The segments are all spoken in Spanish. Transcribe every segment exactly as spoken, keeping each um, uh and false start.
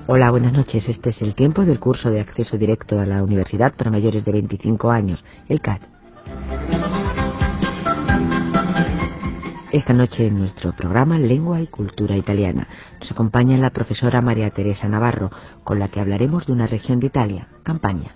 Hola, buenas noches. Este es el tiempo del curso de acceso directo a la universidad para mayores de veinticinco años, el C A D. Esta noche en nuestro programa Lengua y Cultura Italiana nos acompaña la profesora María Teresa Navarro, con la que hablaremos de una región de Italia, Campania.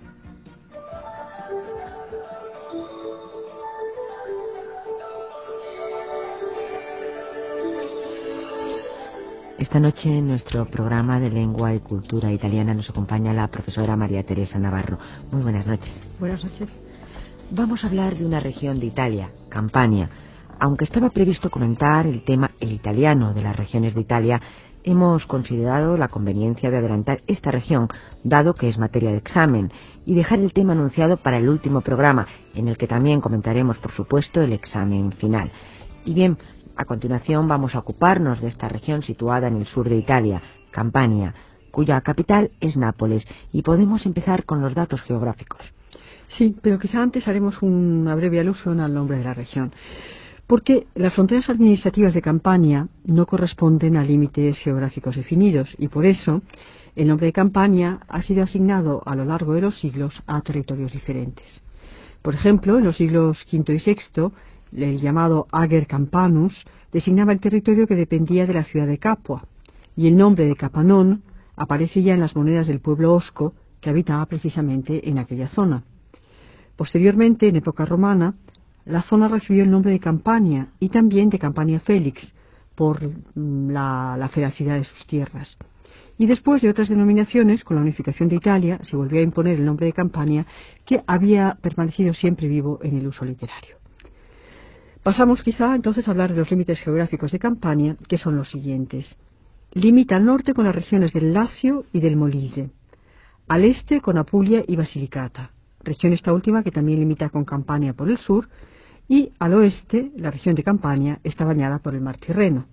Esta noche en nuestro programa de Lengua y Cultura Italiana nos acompaña la profesora María Teresa Navarro. Muy buenas noches. Buenas noches. Vamos a hablar de una región de Italia, Campania. Aunque estaba previsto comentar el tema el italiano de las regiones de Italia, hemos considerado la conveniencia de adelantar esta región, dado que es materia de examen, y dejar el tema anunciado para el último programa, en el que también comentaremos, por supuesto, el examen final. Y bien, a continuación vamos a ocuparnos de esta región situada en el sur de Italia, Campania, cuya capital es Nápoles, y podemos empezar con los datos geográficos. Sí, pero quizá antes haremos una breve alusión al nombre de la región, porque las fronteras administrativas de Campania no corresponden a límites geográficos definidos, y por eso el nombre de Campania ha sido asignado a lo largo de los siglos a territorios diferentes. Por ejemplo, en los siglos quinto y sexto, el llamado Ager Campanus designaba el territorio que dependía de la ciudad de Capua, y el nombre de Capanón aparece ya en las monedas del pueblo osco que habitaba precisamente en aquella zona. Posteriormente, en época romana, la zona recibió el nombre de Campania y también de Campania Felix por la, la feracidad de sus tierras. Y después de otras denominaciones, con la unificación de Italia, se volvió a imponer el nombre de Campania, que había permanecido siempre vivo en el uso literario. Pasamos quizá entonces a hablar de los límites geográficos de Campania, que son los siguientes. Limita al norte con las regiones del Lacio y del Molise, al este con Apulia y Basilicata, región esta última que también limita con Campania por el sur, y al oeste la región de Campania está bañada por el mar Tirreno.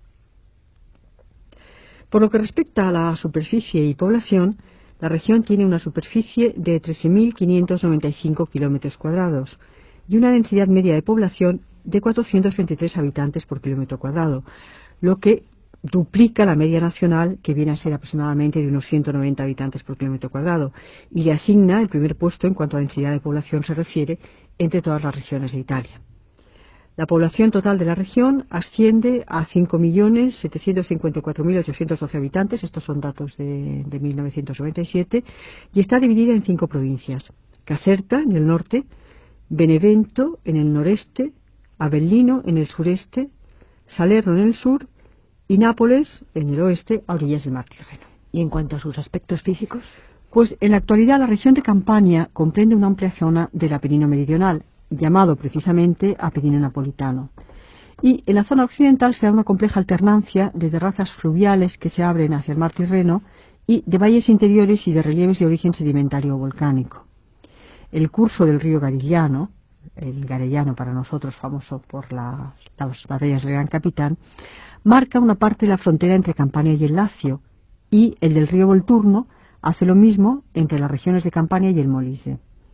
Por lo que respecta a la superficie y población, la región tiene una superficie de trece mil quinientos noventa y cinco kilómetros cuadrados y una densidad media de población de cuatrocientos veintitrés habitantes por kilómetro cuadrado, lo que duplica la media nacional, que viene a ser aproximadamente de unos ciento noventa habitantes por kilómetro cuadrado, y le asigna el primer puesto en cuanto a densidad de población se refiere entre todas las regiones de Italia. La población total de la región asciende a cinco millones setecientos cincuenta y cuatro mil ochocientos doce habitantes, estos son datos de, de mil novecientos noventa y siete, y está dividida en cinco provincias: Caserta en el norte, Benevento en el noreste, Avellino en el sureste, Salerno en el sur y Nápoles en el oeste, a orillas del mar Tirreno. ¿Y en cuanto a sus aspectos físicos? Pues en la actualidad la región de Campania comprende una amplia zona del Apenino meridional, llamado precisamente Apenino napolitano. Y en la zona occidental se da una compleja alternancia de terrazas fluviales que se abren hacia el mar Tirreno y de valles interiores y de relieves de origen sedimentario o volcánico. El curso del río Garigliano, el Garellano para nosotros famoso por la, las batallas del Gran Capitán, marca una parte de la frontera entre Campania y el Lacio, y el del río Volturno hace lo mismo entre las regiones de Campania y el Molise.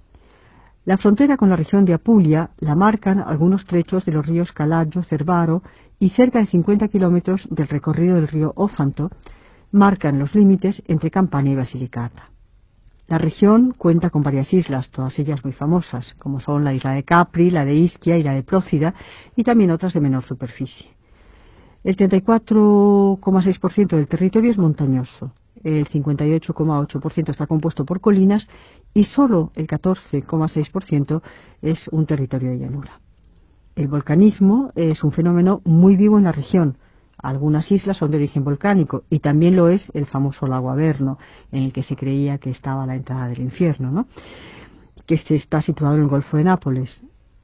La frontera con la región de Apulia la marcan algunos trechos de los ríos Calaggio, Cervaro y cerca de cincuenta kilómetros del recorrido del río Ófanto marcan los límites entre Campania y Basilicata. La región cuenta con varias islas, todas ellas muy famosas, como son la isla de Capri, la de Ischia y la de Procida, y también otras de menor superficie. El treinta y cuatro coma seis por ciento del territorio es montañoso, el cincuenta y ocho coma ocho por ciento está compuesto por colinas y solo el catorce coma seis por ciento es un territorio de llanura. El volcanismo es un fenómeno muy vivo en la región. Algunas islas son de origen volcánico y también lo es el famoso lago Averno, en el que se creía que estaba la entrada del infierno, ¿no?, que está situado en el Golfo de Nápoles.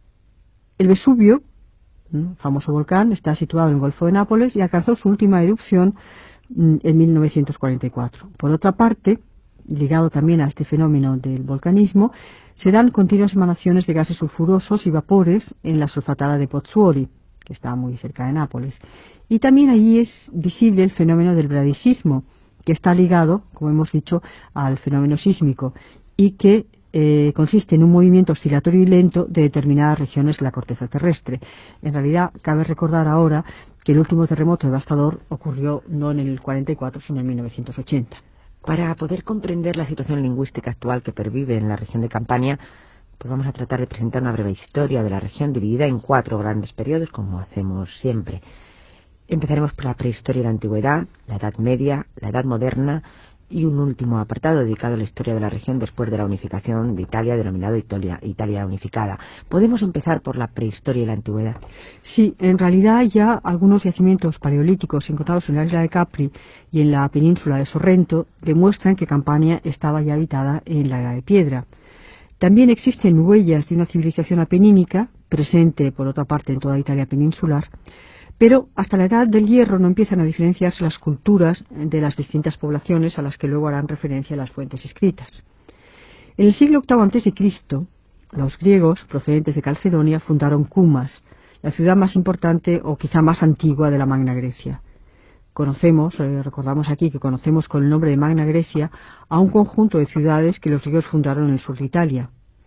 El Vesubio, famoso volcán, está situado en el Golfo de Nápoles y alcanzó su última erupción en mil novecientos cuarenta y cuatro. Por otra parte, ligado también a este fenómeno del volcanismo, se dan continuas emanaciones de gases sulfurosos y vapores en la solfatada de Pozzuoli, que está muy cerca de Nápoles. Y también allí es visible el fenómeno del bradicismo, que está ligado, como hemos dicho, al fenómeno sísmico y que eh, consiste en un movimiento oscilatorio y lento de determinadas regiones de la corteza terrestre. En realidad, cabe recordar ahora que el último terremoto devastador ocurrió no en el cuarenta y cuatro, sino en mil novecientos ochenta. Para poder comprender la situación lingüística actual que pervive en la región de Campania, pues vamos a tratar de presentar una breve historia de la región dividida en cuatro grandes periodos, como hacemos siempre. Empezaremos por la prehistoria y la antigüedad, la Edad Media, la Edad Moderna y un último apartado dedicado a la historia de la región después de la unificación de Italia, denominado Italia, Italia unificada. ¿Podemos empezar por la prehistoria y la antigüedad? Sí, en realidad ya algunos yacimientos paleolíticos encontrados en la isla de Capri y en la península de Sorrento demuestran que Campania estaba ya habitada en la Edad de Piedra. También existen huellas de una civilización apenínica, presente por otra parte en toda Italia peninsular, pero hasta la Edad del Hierro no empiezan a diferenciarse las culturas de las distintas poblaciones a las que luego harán referencia las fuentes escritas. En el siglo octavo antes de Cristo, los griegos procedentes de Calcedonia fundaron Cumas, la ciudad más importante o quizá más antigua de la Magna Grecia. Conocemos, eh, recordamos aquí que conocemos con el nombre de Magna Grecia a un conjunto de ciudades que los griegos fundaron en el sur de Italia.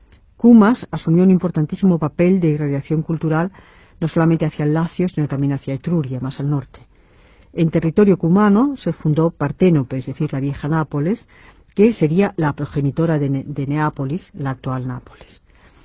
Cumas asumió un importantísimo papel de irradiación cultural no solamente hacia el Lacio, sino también hacia Etruria, más al norte. En territorio cumano se fundó Parténope, es decir, la vieja Nápoles, que sería la progenitora de, ne de Neápolis, la actual Nápoles.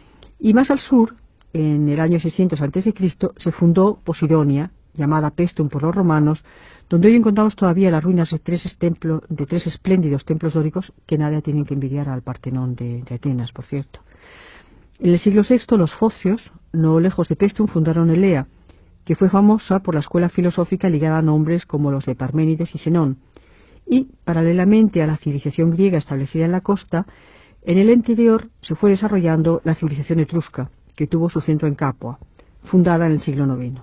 Y más al sur, en el año seiscientos antes de Cristo, se fundó Posidonia, llamada Pestum por los romanos, donde hoy encontramos todavía las ruinas de tres, templo, de tres espléndidos templos dóricos que nada tienen que envidiar al Partenón de, de Atenas, por cierto. En el siglo sexto, los focios, no lejos de Pestum, fundaron Elea, que fue famosa por la escuela filosófica ligada a nombres como los de Parménides y Zenón. Y, paralelamente a la civilización griega establecida en la costa, en el interior se fue desarrollando la civilización etrusca, que tuvo su centro en Capua, fundada en el siglo noveno.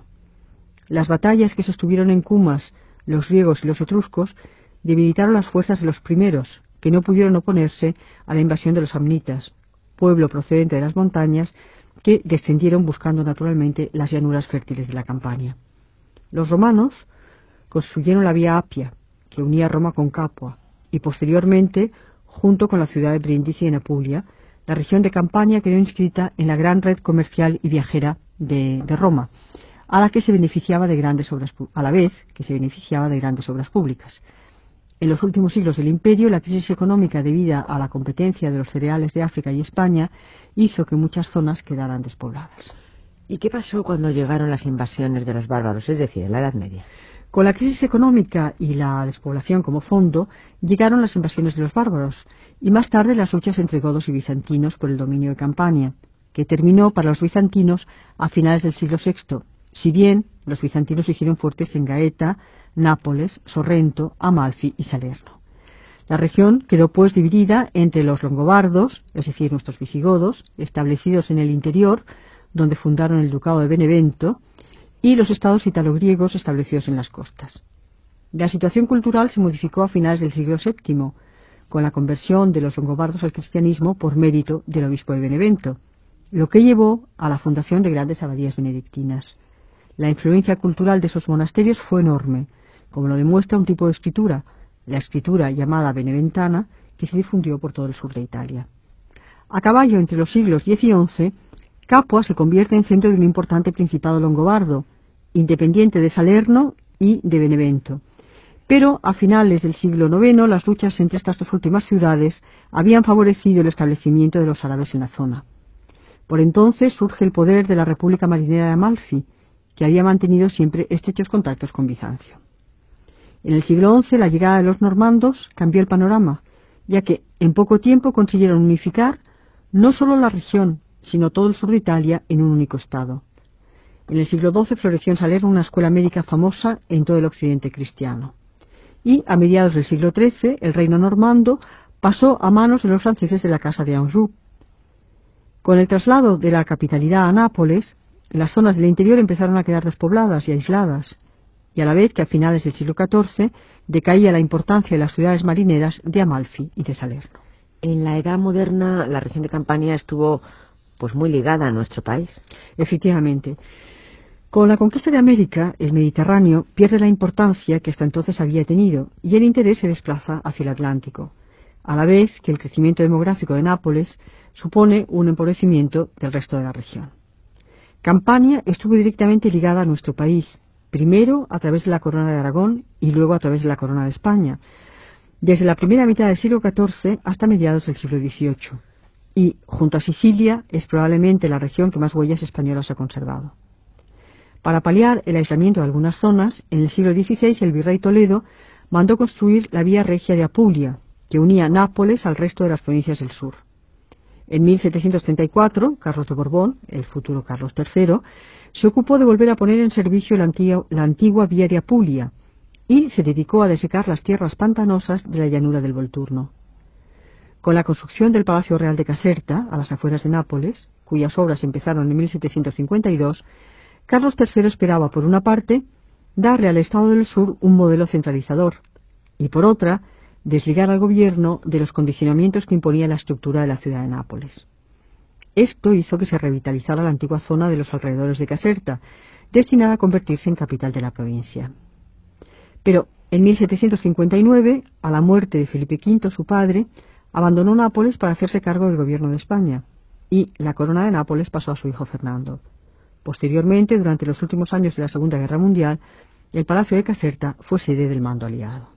Las batallas que sostuvieron en Cumas los griegos y los etruscos debilitaron las fuerzas de los primeros, que no pudieron oponerse a la invasión de los samnitas, pueblo procedente de las montañas que descendieron buscando naturalmente las llanuras fértiles de la Campania. Los romanos construyeron la vía Apia, que unía Roma con Capua, y posteriormente, junto con la ciudad de Brindisi en Apulia, la región de Campania quedó inscrita en la gran red comercial y viajera de, de Roma, a la que se beneficiaba de grandes obras, a la vez que se beneficiaba de grandes obras públicas. En los últimos siglos del imperio, la crisis económica debida a la competencia de los cereales de África y España hizo que muchas zonas quedaran despobladas. ¿Y qué pasó cuando llegaron las invasiones de los bárbaros, es decir, en la Edad Media? Con la crisis económica y la despoblación como fondo, llegaron las invasiones de los bárbaros, y más tarde las luchas entre godos y bizantinos por el dominio de Campania, que terminó para los bizantinos a finales del siglo sexto, si bien los bizantinos se hicieron fuertes en Gaeta, Nápoles, Sorrento, Amalfi y Salerno. La región quedó pues dividida entre los longobardos, es decir, nuestros visigodos, establecidos en el interior, donde fundaron el ducado de Benevento, y los estados italogriegos establecidos en las costas. La situación cultural se modificó a finales del siglo séptimo, con la conversión de los longobardos al cristianismo por mérito del obispo de Benevento, lo que llevó a la fundación de grandes abadías benedictinas. La influencia cultural de esos monasterios fue enorme, como lo demuestra un tipo de escritura, la escritura llamada beneventana, que se difundió por todo el sur de Italia. A caballo entre los siglos diez y once, Capua se convierte en centro de un importante principado longobardo, independiente de Salerno y de Benevento. Pero a finales del siglo noveno, las luchas entre estas dos últimas ciudades habían favorecido el establecimiento de los árabes en la zona. Por entonces surge el poder de la República Marinera de Amalfi, que había mantenido siempre estrechos contactos con Bizancio. En el siglo once, la llegada de los normandos cambió el panorama, ya que en poco tiempo consiguieron unificar no solo la región, sino todo el sur de Italia en un único estado. En el siglo doce floreció en Salerno una escuela médica famosa en todo el occidente cristiano. Y a mediados del siglo trece, el reino normando pasó a manos de los franceses de la Casa de Anjou. Con el traslado de la capitalidad a Nápoles, las zonas del interior empezaron a quedar despobladas y aisladas, y a la vez que a finales del siglo catorce decaía la importancia de las ciudades marineras de Amalfi y de Salerno. En la Edad Moderna, la región de Campania estuvo pues muy ligada a nuestro país. Efectivamente. Con la conquista de América, el Mediterráneo pierde la importancia que hasta entonces había tenido, y el interés se desplaza hacia el Atlántico, a la vez que el crecimiento demográfico de Nápoles supone un empobrecimiento del resto de la región. Campania estuvo directamente ligada a nuestro país, primero a través de la Corona de Aragón y luego a través de la Corona de España. desde la primera mitad del siglo catorce hasta mediados del siglo dieciocho, y, junto a Sicilia, es probablemente la región que más huellas españolas ha conservado. Para paliar el aislamiento de algunas zonas, en el siglo dieciséis el virrey Toledo mandó construir la Vía Regia de Apulia, que unía Nápoles al resto de las provincias del sur. En mil setecientos treinta y cuatro, Carlos de Borbón, el futuro Carlos tercero, se ocupó de volver a poner en servicio la antigua, la antigua Vía de Apulia y se dedicó a desecar las tierras pantanosas de la llanura del Volturno. Con la construcción del Palacio Real de Caserta, a las afueras de Nápoles, cuyas obras empezaron en mil setecientos cincuenta y dos, Carlos tercero esperaba, por una parte, darle al Estado del Sur un modelo centralizador, y por otra, desligar al gobierno de los condicionamientos que imponía la estructura de la ciudad de Nápoles. Esto hizo que se revitalizara la antigua zona de los alrededores de Caserta, destinada a convertirse en capital de la provincia. Pero en mil setecientos cincuenta y nueve, a la muerte de Felipe quinto, su padre, abandonó Nápoles para hacerse cargo del gobierno de España, y la corona de Nápoles pasó a su hijo Fernando. Posteriormente, durante los últimos años de la Segunda Guerra Mundial, el Palacio de Caserta fue sede del mando aliado.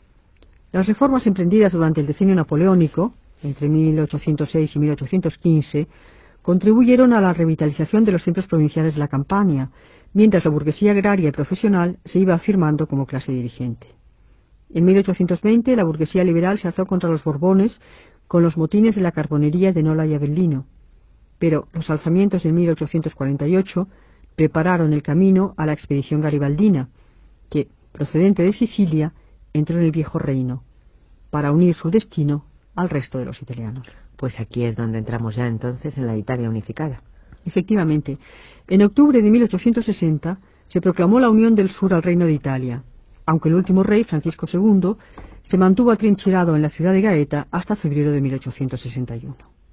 Las reformas emprendidas durante el decenio napoleónico, entre mil ochocientos seis y mil ochocientos quince, contribuyeron a la revitalización de los centros provinciales de la Campania, mientras la burguesía agraria y profesional se iba afirmando como clase dirigente. En mil ochocientos veinte, la burguesía liberal se alzó contra los Borbones con los motines de la carbonería de Nola y Avellino, pero los alzamientos de mil ochocientos cuarenta y ocho prepararon el camino a la expedición garibaldina, que, procedente de Sicilia, entró en el viejo reino, para unir su destino al resto de los italianos. Pues aquí es donde entramos ya entonces en la Italia unificada. Efectivamente, en octubre de mil ochocientos sesenta se proclamó la unión del sur al Reino de Italia, aunque el último rey, Francisco segundo, se mantuvo atrincherado en la ciudad de Gaeta hasta febrero de mil ochocientos sesenta y uno.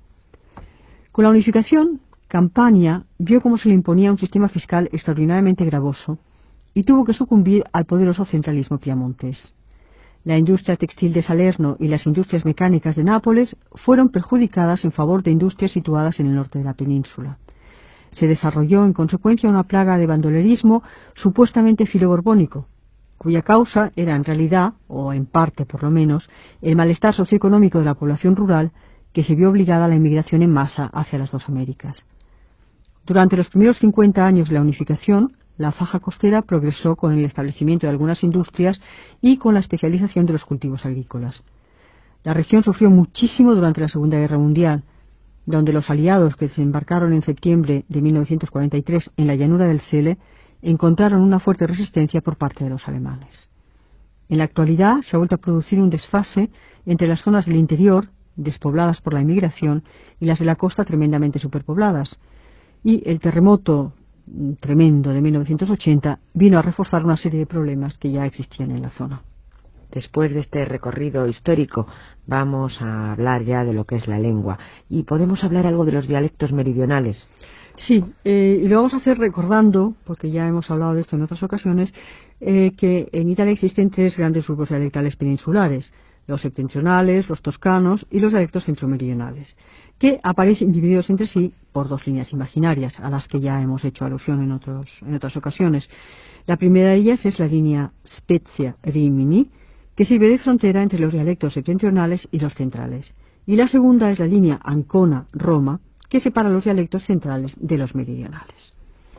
Con la unificación, Campania vio cómo se le imponía un sistema fiscal extraordinariamente gravoso y tuvo que sucumbir al poderoso centralismo piamontés. La industria textil de Salerno y las industrias mecánicas de Nápoles fueron perjudicadas en favor de industrias situadas en el norte de la península. Se desarrolló en consecuencia una plaga de bandolerismo supuestamente filoborbónico, cuya causa era en realidad, o en parte por lo menos, el malestar socioeconómico de la población rural que se vio obligada a la inmigración en masa hacia las dos Américas. Durante los primeros cincuenta años de la unificación, la faja costera progresó con el establecimiento de algunas industrias y con la especialización de los cultivos agrícolas. La región sufrió muchísimo durante la Segunda Guerra Mundial, donde los aliados que desembarcaron en septiembre de mil novecientos cuarenta y tres en la llanura del Sele encontraron una fuerte resistencia por parte de los alemanes. En la actualidad se ha vuelto a producir un desfase entre las zonas del interior, despobladas por la inmigración, y las de la costa tremendamente superpobladas, y el terremoto tremendo de mil novecientos ochenta vino a reforzar una serie de problemas que ya existían en la zona. Después de este recorrido histórico, vamos a hablar ya de lo que es la lengua. ¿Y podemos hablar algo de los dialectos meridionales? Sí, eh, y lo vamos a hacer recordando, porque ya hemos hablado de esto en otras ocasiones, eh, que en Italia existen tres grandes grupos dialectales peninsulares: los septentrionales, los toscanos y los dialectos centromeridionales, que aparecen divididos entre sí por dos líneas imaginarias, a las que ya hemos hecho alusión en, otros, en otras ocasiones. La primera de ellas es la línea Spezia-Rimini, que sirve de frontera entre los dialectos septentrionales y los centrales. Y la segunda es la línea Ancona-Roma, que separa los dialectos centrales de los meridionales.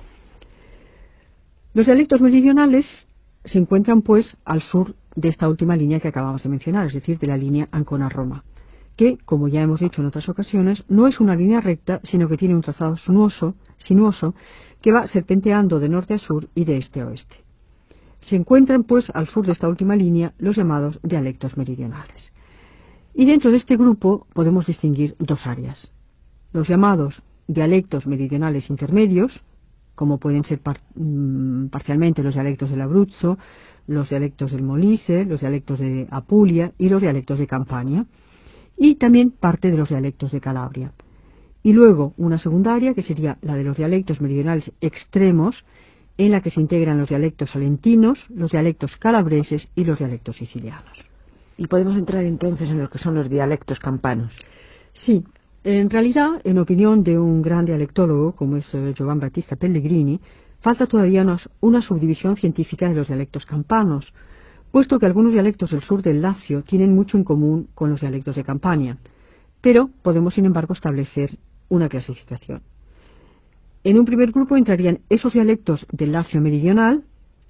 Los dialectos meridionales se encuentran, pues, al sur de esta última línea que acabamos de mencionar, es decir, de la línea Ancona-Roma, que, como ya hemos dicho en otras ocasiones, no es una línea recta, sino que tiene un trazado sinuoso, sinuoso que va serpenteando de norte a sur y de este a oeste. Se encuentran, pues, al sur de esta última línea los llamados dialectos meridionales. Y dentro de este grupo podemos distinguir dos áreas: los llamados dialectos meridionales intermedios, como pueden ser par mm, parcialmente los dialectos del Abruzzo, los dialectos del Molise, los dialectos de Apulia y los dialectos de Campania, y también parte de los dialectos de Calabria. Y luego una segunda área, que sería la de los dialectos meridionales extremos, en la que se integran los dialectos salentinos, los dialectos calabreses y los dialectos sicilianos. ¿Y podemos entrar entonces en lo que son los dialectos campanos? Sí. En realidad, en opinión de un gran dialectólogo como es Giovan Battista Pellegrini, falta todavía una, una subdivisión científica de los dialectos campanos, puesto que algunos dialectos del sur del Lacio tienen mucho en común con los dialectos de Campania, pero podemos sin embargo establecer una clasificación. En un primer grupo entrarían esos dialectos del Lacio meridional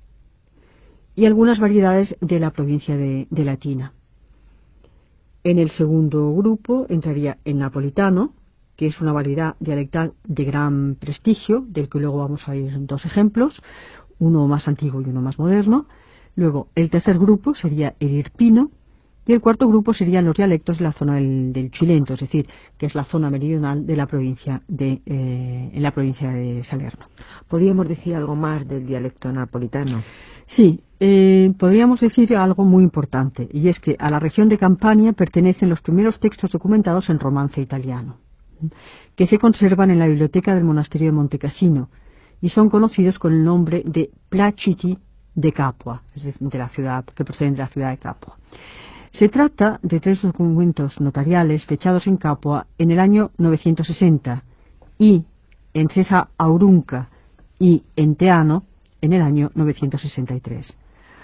y algunas variedades de la provincia de, de Latina. En el segundo grupo entraría el napolitano, que es una variedad dialectal de gran prestigio, del que luego vamos a ir dos ejemplos, uno más antiguo y uno más moderno. Luego, el tercer grupo sería el irpino, y el cuarto grupo serían los dialectos de la zona del, del Chilento, es decir, que es la zona meridional de la provincia de, eh, en la provincia de Salerno. ¿Podríamos decir algo más del dialecto napolitano? Sí, eh, podríamos decir algo muy importante, y es que a la región de Campania pertenecen los primeros textos documentados en romance italiano, que se conservan en la biblioteca del monasterio de Montecassino, y son conocidos con el nombre de Placiti de Capua, es decir, de la ciudad, que proceden de la ciudad de Capua. Se trata de tres documentos notariales fechados en Capua en el año novecientos sesenta y en Sesa Aurunca y en Teano en el año novecientos sesenta y tres.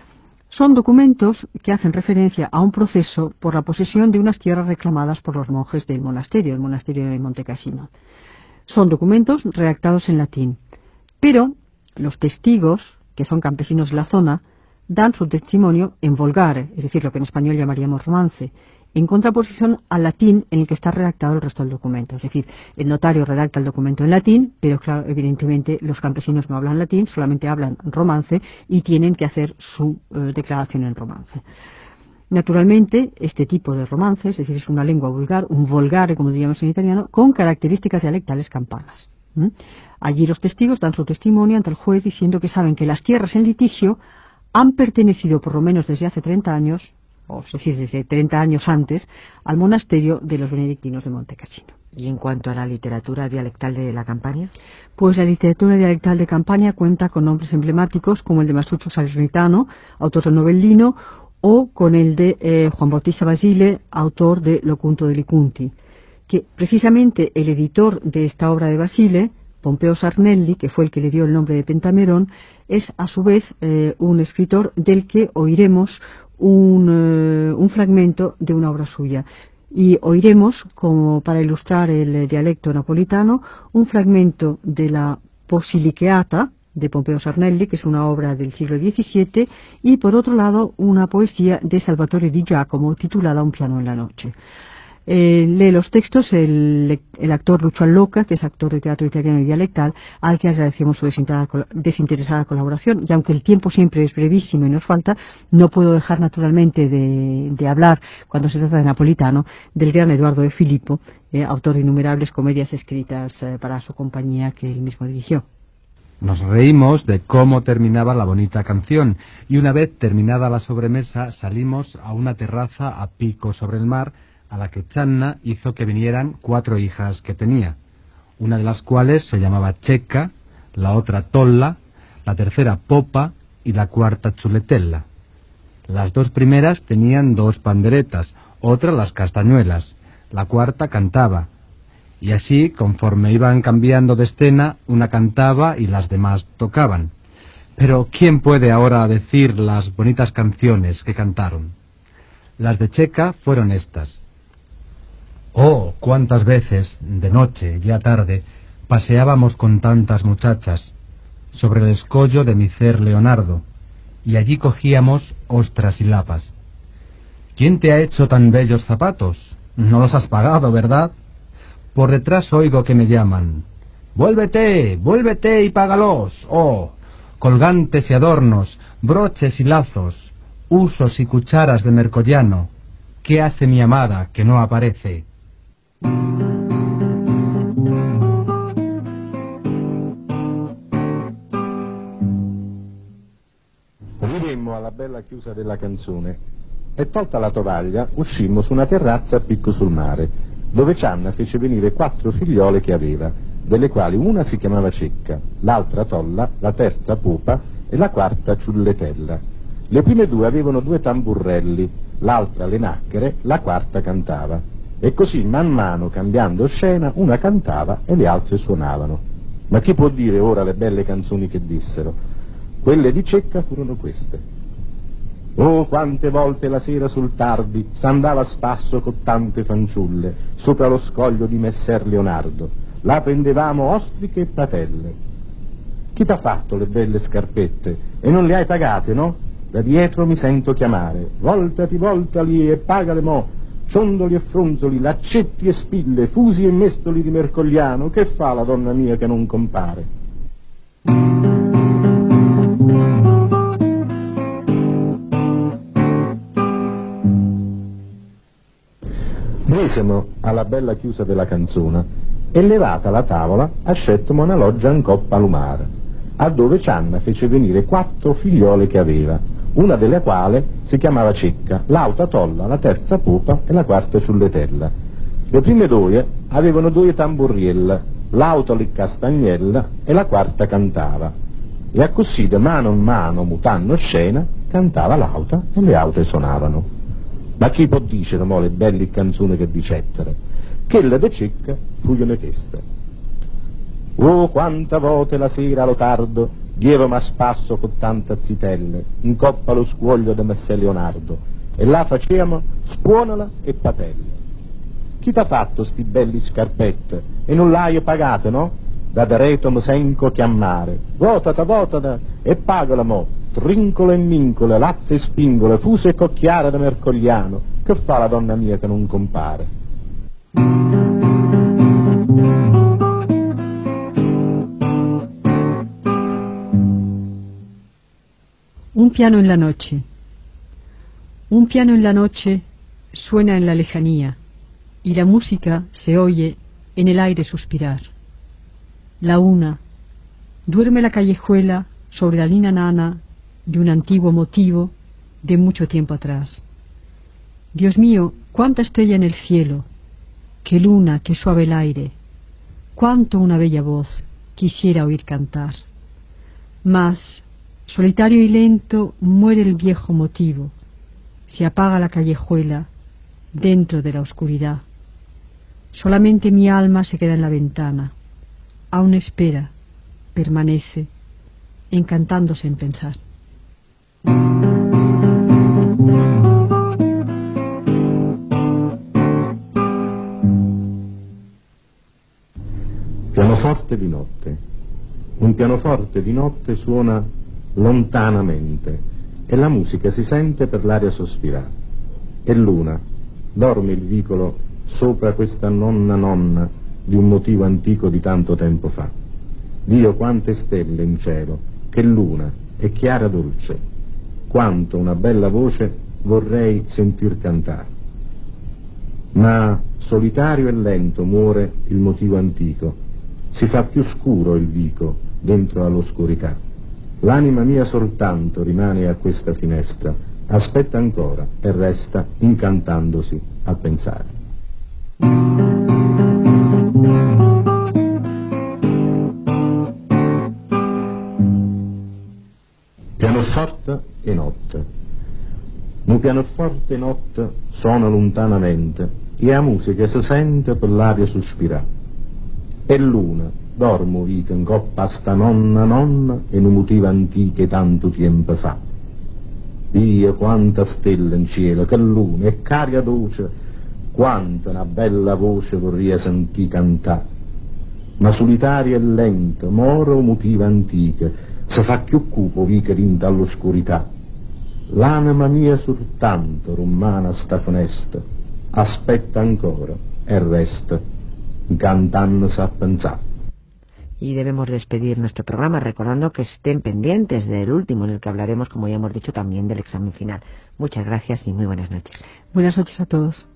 Son documentos que hacen referencia a un proceso por la posesión de unas tierras reclamadas por los monjes del monasterio, el monasterio de Montecassino. Son documentos redactados en latín, pero los testigos, que son campesinos de la zona, dan su testimonio en volgare, es decir, lo que en español llamaríamos romance, en contraposición al latín en el que está redactado el resto del documento. Es decir, el notario redacta el documento en latín, pero claro, evidentemente los campesinos no hablan latín, solamente hablan romance y tienen que hacer su eh, declaración en romance. Naturalmente, este tipo de romance, es decir, es una lengua vulgar, un volgare, como diríamos en italiano, con características dialectales campanas. ¿Mm? Allí los testigos dan su testimonio ante el juez diciendo que saben que las tierras en litigio han pertenecido por lo menos desde hace treinta años, o es decir, desde treinta años antes, al monasterio de los benedictinos de Montecassino. ¿Y en cuanto a la literatura dialectal de la Campania? Pues la literatura dialectal de Campania cuenta con nombres emblemáticos como el de Mastruccio Salernitano, autor del Novellino, o con el de eh, Juan Bautista Basile, autor de Locunto de Licunti, que precisamente el editor de esta obra de Basile, Pompeo Sarnelli, que fue el que le dio el nombre de Pentamerón, es a su vez eh, un escritor del que oiremos un, eh, un fragmento de una obra suya. Y oiremos, como para ilustrar el dialecto napolitano, un fragmento de la Posilicheata de Pompeo Sarnelli, que es una obra del siglo diecisiete, y por otro lado una poesía de Salvatore Di Giacomo titulada Un piano en la noche. Eh, lee los textos el, el actor Lucio Alloca, que es actor de teatro italiano y dialectal, al que agradecemos su desinteresada, desinteresada colaboración, y aunque el tiempo siempre es brevísimo y nos falta, no puedo dejar naturalmente de, de hablar, cuando se trata de napolitano, del gran Eduardo de Filippo, eh, autor de innumerables comedias escritas eh, para su compañía que él mismo dirigió. Nos reímos de cómo terminaba la bonita canción, y una vez terminada la sobremesa salimos a una terraza a pico sobre el mar, a la que Channa hizo que vinieran cuatro hijas que tenía, una de las cuales se llamaba Checa, la otra Tolla, la tercera Popa y la cuarta Chuletella. Las dos primeras tenían dos panderetas, otra las castañuelas, la cuarta cantaba, y así, conforme iban cambiando de escena, una cantaba y las demás tocaban. Pero ¿quién puede ahora decir las bonitas canciones que cantaron? Las de Checa fueron estas. Oh, cuántas veces, de noche, ya tarde, paseábamos con tantas muchachas sobre el escollo de mi cer Leonardo, y allí cogíamos ostras y lapas. ¿Quién te ha hecho tan bellos zapatos? No los has pagado, ¿verdad? Por detrás oigo que me llaman. ¡Vuélvete, vuélvete y págalos! Oh, colgantes y adornos, broches y lazos, usos y cucharas de mercollano. ¿Qué hace mi amada que no aparece? Arrivemmo alla bella chiusa della canzone e, tolta la tovaglia, uscimmo su una terrazza a picco sul mare, dove Channa fece venire quattro figliole che aveva, delle quali una si chiamava Cecca, l'altra Tolla, la terza Pupa e la quarta Ciulletella. Le prime due avevano due tamburrelli, l'altra le nacchere, la quarta cantava. E così, man mano, cambiando scena, una cantava e le altre suonavano. Ma chi può dire ora le belle canzoni che dissero? Quelle di Cecca furono queste. Oh, quante volte la sera sul tardi s'andava a spasso con tante fanciulle sopra lo scoglio di Messer Leonardo. Là prendevamo ostriche e patelle. Chi t'ha fatto le belle scarpette? E non le hai pagate, no? Da dietro mi sento chiamare. Voltati, voltali e pagale mo'. Ciondoli e fronzoli, laccetti e spille, fusi e mestoli di Mercogliano. Che fa la donna mia che non compare? Noi siamo alla bella chiusa della canzone e levata la tavola ascettomo una loggia in coppa lumare, a dove Cianna fece venire quattro figliole che aveva, una delle quali si chiamava Cecca, l'auta tolla, la terza pupa e la quarta ciulletella. Le prime due avevano due tamburriella, l'auta li castagnella e la quarta cantava, e a così de mano in mano mutando scena cantava l'auta e le aute suonavano. Ma chi può dicere mo le belle canzoni che dicettere? Quella de Cecca furono queste. Oh, quanta volte la sera allo tardo dievamo a spasso con tanta zitelle in coppa lo scuoglio de Messer Leonardo, e là facevamo spuonala e patelle. Chi t'ha fatto sti belli scarpette e non l'hai pagate, no? Da dereto mi senco chiamare. Votata, votata e pagala mo'. Trincole e mincole, lazze e spingole, fuse e cocchiare da Mercogliano. Che fa la donna mia che non compare? Un piano en la noche. Un piano en la noche suena en la lejanía y la música se oye en el aire suspirar. La una duerme la callejuela sobre la lina nana de un antiguo motivo de mucho tiempo atrás. Dios mío, cuánta estrella en el cielo, qué luna, qué suave el aire, cuánto una bella voz quisiera oír cantar. Mas, solitario y lento, muere el viejo motivo, se apaga la callejuela dentro de la oscuridad. Solamente mi alma se queda en la ventana, aún espera, permanece, encantándose en pensar. Pianoforte di notte. Un pianoforte di notte suona lontanamente e la musica si sente per l'aria sospirare. E l'una dorme il vicolo sopra questa nonna nonna di un motivo antico di tanto tempo fa. Dio, quante stelle in cielo, che luna e chiara dolce, quanto una bella voce vorrei sentir cantare. Ma solitario e lento muore il motivo antico, si fa più scuro il vico dentro all'oscurità. L'anima mia soltanto rimane a questa finestra, aspetta ancora e resta incantandosi a pensare. Pianoforte e notte. Un pianoforte e notte suona lontanamente e la musica si sente per l'aria sospirare. E l'una dormo vica in coppa a sta nonna nonna e un motivo antiche tanto tempo fa. Dio, quanta stella in cielo, che luna e caria dolce, quanta una bella voce vorrei sentì cantare. Ma solitaria e lenta moro motivo antiche, se fa più cupo vica dinta all'oscurità. L'anima mia soltanto rumana sta finestra, aspetta ancora e resta cantándose a pensar. Y debemos despedir nuestro programa recordando que estén pendientes del último, en el que hablaremos, como ya hemos dicho, también del examen final. Muchas gracias y muy buenas noches. Buenas noches a todos.